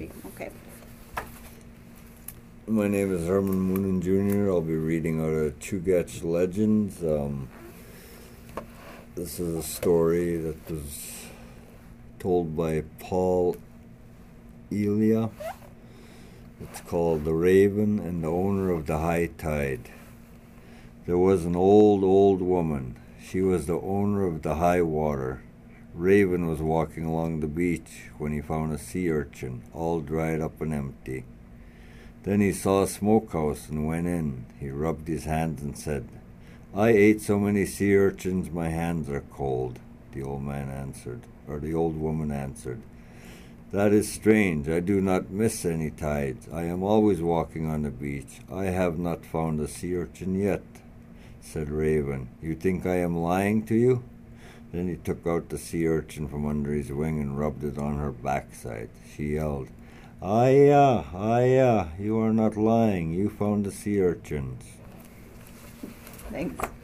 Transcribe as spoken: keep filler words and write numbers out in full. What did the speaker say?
reading. Okay. My name is Herman Moonen Junior I'll be reading out of Chugach Legends. Um, this is a story that was told by Paul Elia. It's called The Raven and the Owner of the High Tide. There was an old, old woman. She was the owner of the high water. Raven was walking along the beach when he found a sea urchin, all dried up and empty. Then he saw a smokehouse and went in. He rubbed his hands and said, "I ate so many sea urchins my hands are cold." The old man answered, or the old woman answered, "That is strange. I do not miss any tides. I am always walking on the beach. I have not found a sea urchin yet." Said Raven, "You think I am lying to you?" Then he took out the sea urchin from under his wing and rubbed it on her backside. She yelled, "Aya, aya, you are not lying. You found the sea urchins." Thanks.